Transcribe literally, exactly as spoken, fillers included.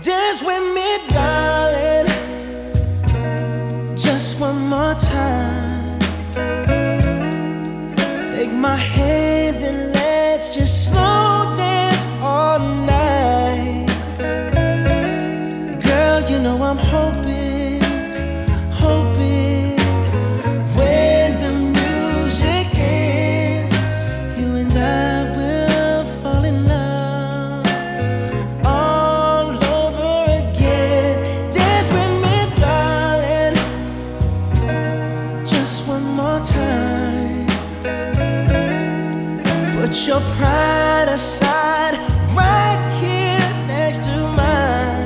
Dance with me, darling, just one more time. Take my hand and let's just slow dance all night. Girl, you know I'm hoping